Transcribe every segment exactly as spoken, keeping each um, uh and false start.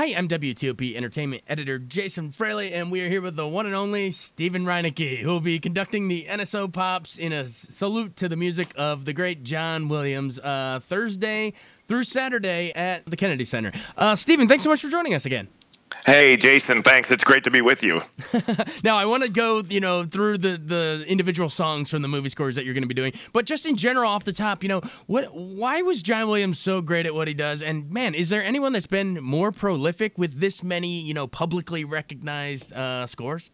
Hi, I'm W T O P Entertainment Editor Jason Fraley, and we are here with the one and only Stephen Reinecke, who will be conducting the N S O Pops in a salute to the music of the great John Williams uh, Thursday through Saturday at the Kennedy Center. Uh, Stephen, thanks so much for joining us again. Hey, Jason, thanks. It's great to be with you. Now, I want to go, you know, through the, the individual songs from the movie scores that you're going to be doing, but just in general, off the top, you know, what? Why was John Williams so great at what he does? And man, is there anyone that's been more prolific with this many, you know, publicly recognized uh, scores?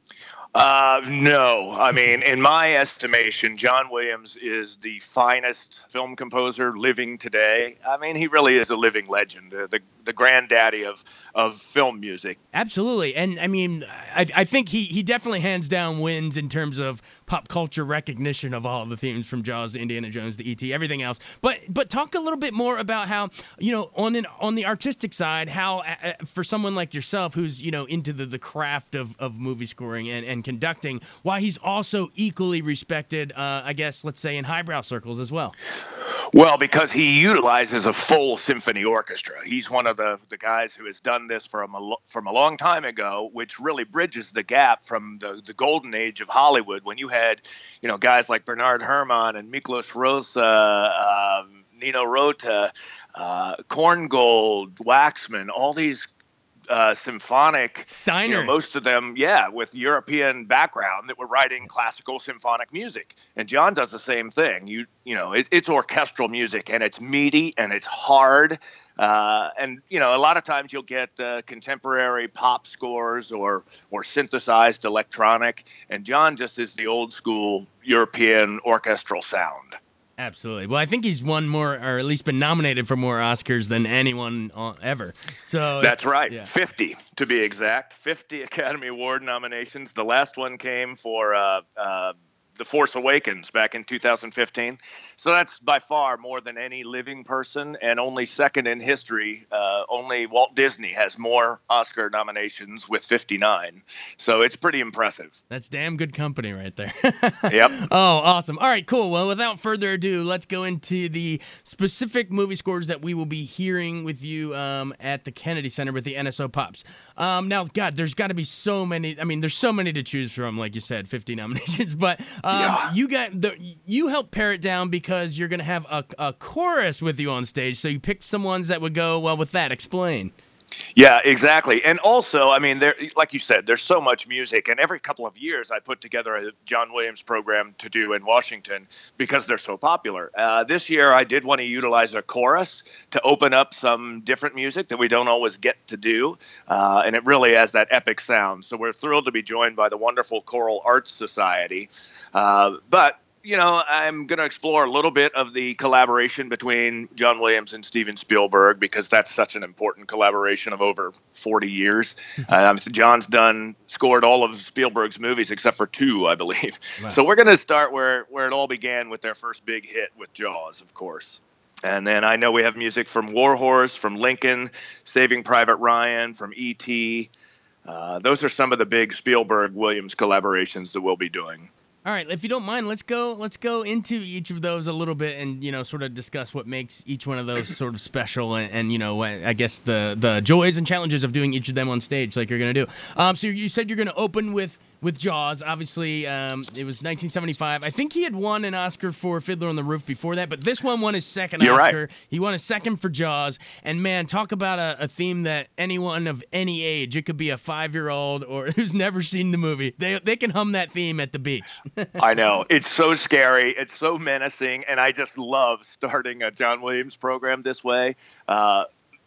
Uh, no. I mean, in my estimation, John Williams is the finest film composer living today. I mean, he really is a living legend, uh, the the granddaddy of, of film music. Absolutely. And I mean, I, I think he, he definitely hands down wins in terms of pop culture recognition of all the themes from Jaws to Indiana Jones to E T, everything else. But but talk a little bit more about how, you know, on an, on the artistic side, how uh, for someone like yourself who's, you know, into the, the craft of, of movie scoring and, and conducting, why he's also equally respected, uh, I guess, let's say in highbrow circles as well. Well, because he utilizes a full symphony orchestra. He's one of the, the guys who has done this from a, from a long time ago, which really bridges the gap from the, the golden age of Hollywood when you had, you know, guys like Bernard Herrmann and Miklos Rozsa, uh, Nino Rota, uh, Korngold, Waxman, all these Uh, symphonic, Steiner. You know, most of them, yeah, with European background that were writing classical symphonic music. And John does the same thing. You you know, it, it's orchestral music, and it's meaty, and it's hard. Uh, and, you know, a lot of times you'll get uh, contemporary pop scores or or synthesized electronic. And John just is the old school European orchestral sound. Absolutely. Well, I think he's won more, or at least been nominated for more Oscars than anyone ever. So that's right. Yeah. fifty to be exact. fifty Academy Award nominations. The last one came for uh, uh, The Force Awakens back in two thousand fifteen. So that's by far more than any living person, and only second in history. Uh, only Walt Disney has more Oscar nominations with fifty-nine. So it's pretty impressive. That's damn good company right there. Yep. Oh, awesome. All right, cool. Well, without further ado, let's go into the specific movie scores that we will be hearing with you um, at the Kennedy Center with the N S O Pops. Um, now, God, there's got to be so many. I mean, there's so many to choose from, like you said, fifty nominations. But um, Yeah. you got the you helped pare it down because you're going to have a, a chorus with you on stage. So you picked some ones that would go well with that. Explain. Yeah, exactly. And also, I mean, there, like you said, there's so much music. And every couple of years, I put together a John Williams program to do in Washington because they're so popular. Uh, this year, I did want to utilize a chorus to open up some different music that we don't always get to do. Uh, and it really has that epic sound. So we're thrilled to be joined by the wonderful Choral Arts Society. Uh, but You know, I'm going to explore a little bit of the collaboration between John Williams and Steven Spielberg because that's such an important collaboration of over forty years. um, John's done, scored all of Spielberg's movies except for two, I believe. Wow. So we're going to start where, where it all began with their first big hit with Jaws, of course. And then I know we have music from War Horse, from Lincoln, Saving Private Ryan, from E T Uh, those are some of the big Spielberg-Williams collaborations that we'll be doing. All right, if you don't mind, let's go let's go into each of those a little bit and, you know, sort of discuss what makes each one of those sort of special and, and you know, I guess the the joys and challenges of doing each of them on stage like you're going to do. Um, so you said you're going to open with with Jaws. Obviously, um, it was nineteen seventy-five. I think he had won an Oscar for Fiddler on the Roof before that, but this one won his second You're Oscar. Right. He won a second for Jaws. And, man, talk about a, a theme that anyone of any age, it could be a five-year-old or who's never seen the movie, they they can hum that theme at the beach. I know. It's so scary. It's so menacing, and I just love starting a John Williams program this way, uh,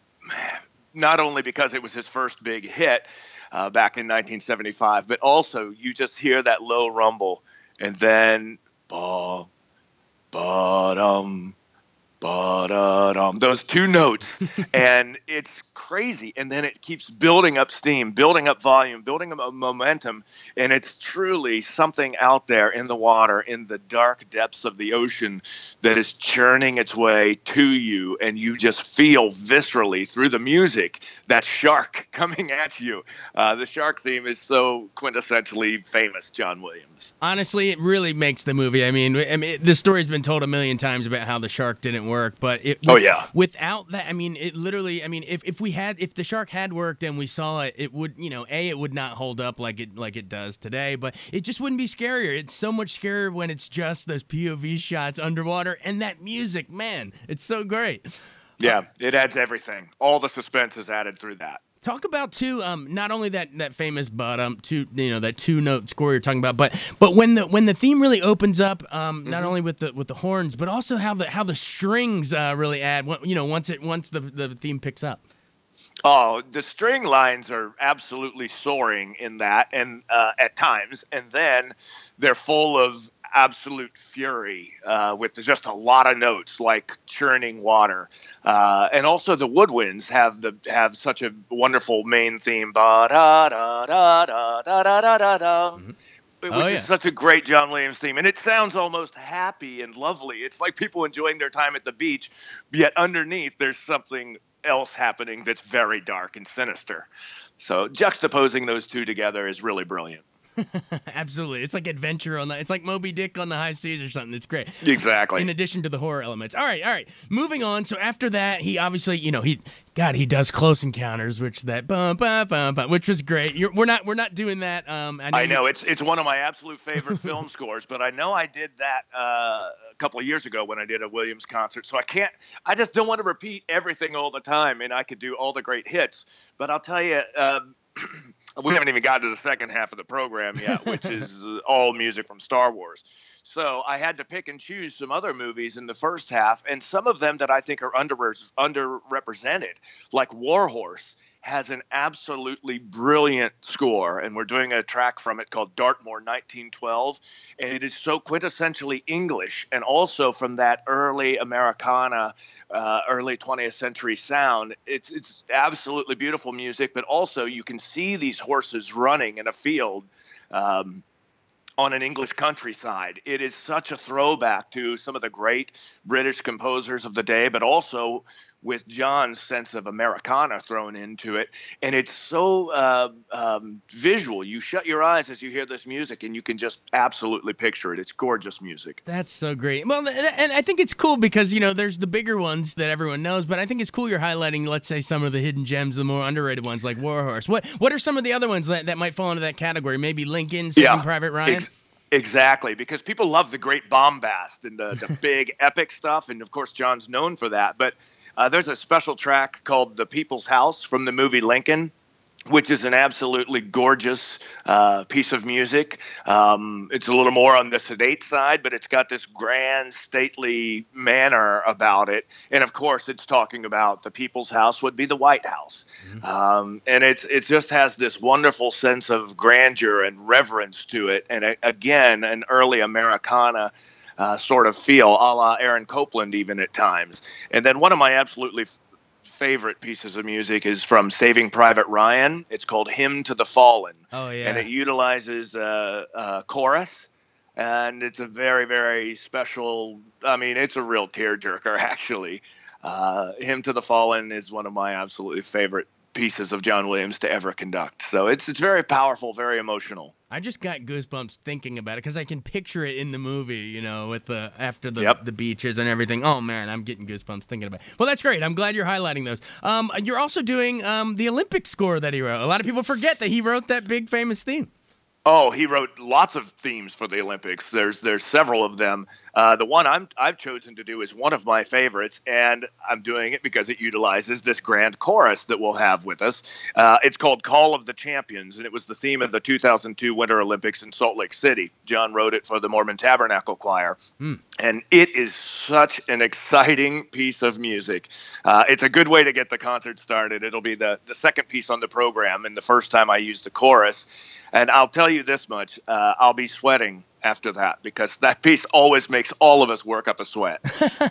not only because it was his first big hit, Uh, back in nineteen seventy-five, but also you just hear that low rumble and then ba ba dum ba da dum, those two notes, and it's crazy. And then it keeps building up steam, building up volume, building up momentum, and it's truly something out there in the water, in the dark depths of the ocean, that is churning its way to you, and you just feel viscerally through the music that shark coming at you. Uh, the shark theme is so quintessentially famous, John Williams. Honestly, it really makes the movie. I mean, I mean, this story's been told a million times about how the shark didn't work. But it, Oh, with- yeah. without that, I mean, it literally. I mean, if, if we had, if the shark had worked and we saw it, it would, you know, a it would not hold up like it like it does today. But it just wouldn't be scarier. It's so much scarier when it's just those P O V shots underwater and that music. Man, it's so great. Yeah, it adds everything. All the suspense is added through that. Talk about too, um, not only that that famous but um two you know that two note score you're talking about, but but when the when the theme really opens up, um, not Mhm. only with the with the horns, but also how the how the strings uh, really add. You know, once it once the the theme picks up. Oh, the string lines are absolutely soaring in that, and uh, at times, and then they're full of absolute fury uh, with just a lot of notes like churning water, uh, and also the woodwinds have the have such a wonderful main theme, ba da da da da da da da da da. Mhm. Which Oh, yeah. is such a great John Williams theme, and it sounds almost happy and lovely. It's like people enjoying their time at the beach, yet underneath there's something else happening that's very dark and sinister. So juxtaposing those two together is really brilliant. Absolutely, it's like adventure on the. It's like Moby Dick on the high seas or something. It's great. Exactly. In addition to the horror elements. All right, all right. Moving on. So after that, he obviously, you know, he, God, he does Close Encounters, which that bum bum bum bum, which was great. You're, we're not, we're not doing that. Um, I know. I you- know it's it's one of my absolute favorite film scores, but I know I did that uh, a couple of years ago when I did a Williams concert. So I can't, I just don't want to repeat everything all the time, and I could do all the great hits. But I'll tell you, um, we haven't even gotten to the second half of the program yet, which is uh, all music from Star Wars. So I had to pick and choose some other movies in the first half, and some of them that I think are under underrepresented, like War Horse has an absolutely brilliant score, and we're doing a track from it called Dartmoor nineteen twelve, and it is so quintessentially English, and also from that early Americana, uh, early twentieth century sound. It's it's absolutely beautiful music, but also you can see these horses running in a field. Um, on an English countryside. It is such a throwback to some of the great British composers of the day, but also with John's sense of Americana thrown into it. And it's so uh, um, visual. You shut your eyes as you hear this music, and you can just absolutely picture it. It's gorgeous music. That's so great. Well, th- th- and I think it's cool because, you know, there's the bigger ones that everyone knows, but I think it's cool you're highlighting, let's say, some of the hidden gems, the more underrated ones like War Horse. What What are some of the other ones that, that might fall into that category? Maybe Lincoln, Saving Yeah, Private Ryan? Ex- Exactly, because people love the great bombast and the, the big epic stuff, and of course John's known for that. But uh, there's a special track called "The People's House" from the movie Lincoln, which is an absolutely gorgeous uh, piece of music. Um, it's a little more on the sedate side, but it's got this grand, stately manner about it. And of course, it's talking about the people's house would be the White House. Mm-hmm. Um, and it's it just has this wonderful sense of grandeur and reverence to it. And a, again, an early Americana uh, sort of feel, a la Aaron Copland even at times. And then one of my absolutely favorite pieces of music is from Saving Private Ryan. It's called Hymn to the Fallen. Oh, yeah. And it utilizes a, a chorus, and it's a very, very special, I mean, it's a real tearjerker, actually. Uh, Hymn to the Fallen is one of my absolutely favorite pieces of John Williams to ever conduct. So it's it's very powerful, very emotional. I just got goosebumps thinking about it because I can picture it in the movie, you know, with the after the Yep. the beaches and everything. Oh man, I'm getting goosebumps thinking about it. Well, that's great. I'm glad you're highlighting those. Um, you're also doing um the Olympic score that he wrote. A lot of people forget that he wrote that big famous theme. Oh, he wrote lots of themes for the Olympics. There's there's several of them. Uh, the one I'm I've chosen to do is one of my favorites, and I'm doing it because it utilizes this grand chorus that we'll have with us. Uh, it's called "Call of the Champions," and it was the theme of the two thousand two Winter Olympics in Salt Lake City. John wrote it for the Mormon Tabernacle Choir, Hmm. and it is such an exciting piece of music. Uh, it's a good way to get the concert started. It'll be the the second piece on the program, and the first time I used the chorus. And I'll tell you this much, uh, I'll be sweating after that because that piece always makes all of us work up a sweat.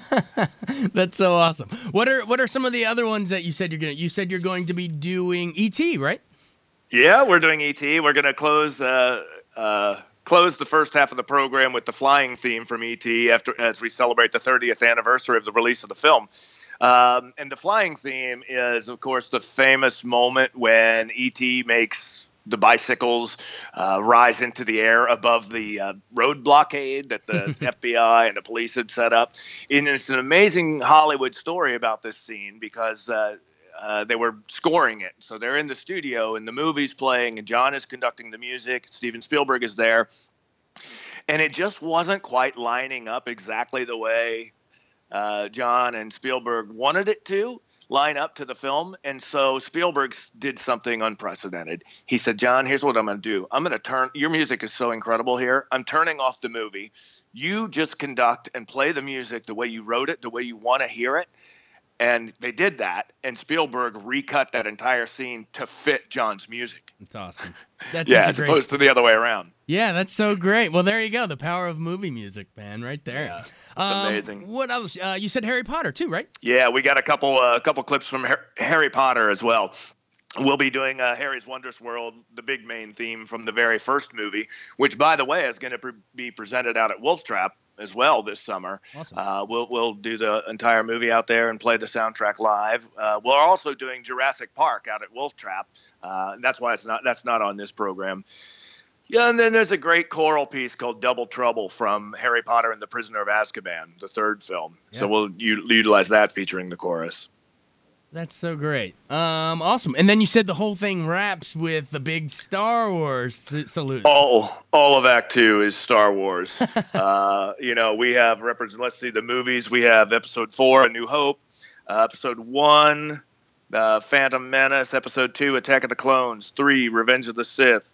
That's so awesome. What are what are some of the other ones that you said you're gonna? You said you're going to be doing E T, right? Yeah, we're doing E T. We're going to close uh, uh, close the first half of the program with the flying theme from E T after as we celebrate the thirtieth anniversary of the release of the film. Um, and the flying theme is, of course, the famous moment when E T makes the bicycles uh, rise into the air above the uh, road blockade that the F B I and the police had set up. And it's an amazing Hollywood story about this scene because uh, uh, they were scoring it. So they're in the studio and the movie's playing and John is conducting the music. Steven Spielberg is there. And it just wasn't quite lining up exactly the way uh, John and Spielberg wanted it to line up to the film. And so Spielberg did something unprecedented. He said, John, here's what I'm going to do. I'm going to turn – your music is so incredible here. I'm turning off the movie. You just conduct and play the music the way you wrote it, the way you want to hear it. And they did that, and Spielberg recut that entire scene to fit John's music. That's awesome. That's yeah, such a as great... opposed to the other way around. Yeah, that's so great. Well, there you go. The power of movie music, man, right there. Yeah, it's um, amazing. What else? Uh, you said Harry Potter too, right? Yeah, we got a couple uh, a couple clips from Har- Harry Potter as well. We'll be doing uh, Harry's Wondrous World, the big main theme from the very first movie, which, by the way, is going to pre- be presented out at Wolf Trap as well this summer. Awesome. Uh, we'll we'll do the entire movie out there and play the soundtrack live. Uh, we're also doing Jurassic Park out at Wolf Trap. Uh, that's why it's not that's not on this program. Yeah, and then there's a great choral piece called Double Trouble from Harry Potter and the Prisoner of Azkaban, the third film. Yeah. So we'll u- utilize that featuring the chorus. That's so great. Um, awesome. And then you said the whole thing wraps with the big Star Wars salute. All, all of Act Two is Star Wars. uh, you know, we have, represent. let's see, the movies. We have Episode Four, A New Hope. Uh, episode One, uh, Phantom Menace. Episode Two, Attack of the Clones. Three, Revenge of the Sith.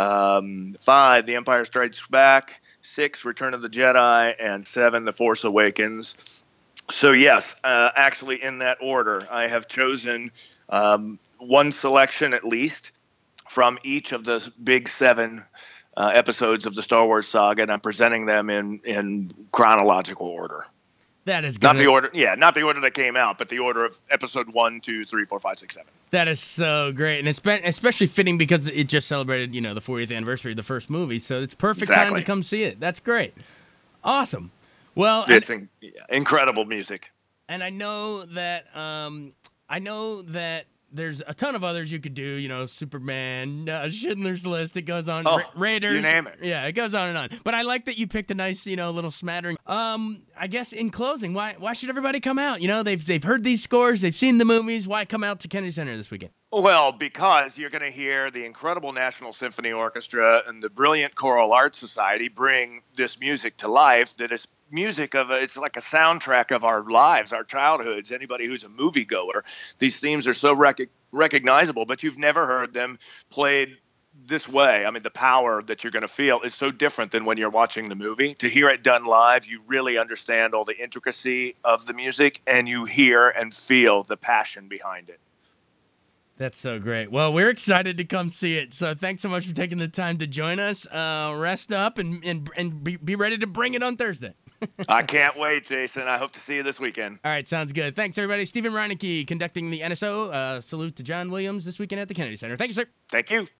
Um, five, The Empire Strikes Back. Six, Return of the Jedi. And seven, The Force Awakens. So, yes, uh, actually in that order, I have chosen um, one selection at least from each of the big seven uh, episodes of the Star Wars saga, and I'm presenting them in, in chronological order. That is good. Not the order, yeah, not the order that came out, but the order of episode one, two, three, four, five, six, seven. That is so great, and espe- especially fitting because it just celebrated, you know, the fortieth anniversary of the first movie, so it's perfect exactly. time to come see it. That's great. Awesome. Well, it's in, yeah, incredible music, and I know that um, I know that there's a ton of others you could do. You know, Superman, uh, Schindler's List. It goes on. Oh, Ra- Raiders. You name it. Yeah, it goes on and on. But I like that you picked a nice, you know, little smattering. Um, I guess in closing, why why should everybody come out? You know, they've they've heard these scores, they've seen the movies. Why come out to Kennedy Center this weekend? Well, because you're going to hear the incredible National Symphony Orchestra and the brilliant Choral Arts Society bring this music to life. That is music of a, it's like a soundtrack of our lives, our childhoods. Anybody who's a moviegoer, these themes are so rec- recognizable, but you've never heard them played this way. I mean, the power that you're going to feel is so different than when you're watching the movie. To hear it done live, you really understand all the intricacy of the music, and you hear and feel the passion behind it. That's so great. Well, we're excited to come see it. So thanks so much for taking the time to join us. Uh, rest up and and, and be, be ready to bring it on Thursday. I can't wait, Jason. I hope to see you this weekend. All right, sounds good. Thanks, everybody. Stephen Reinecke conducting the N S O. Uh, salute to John Williams this weekend at the Kennedy Center. Thank you, sir. Thank you.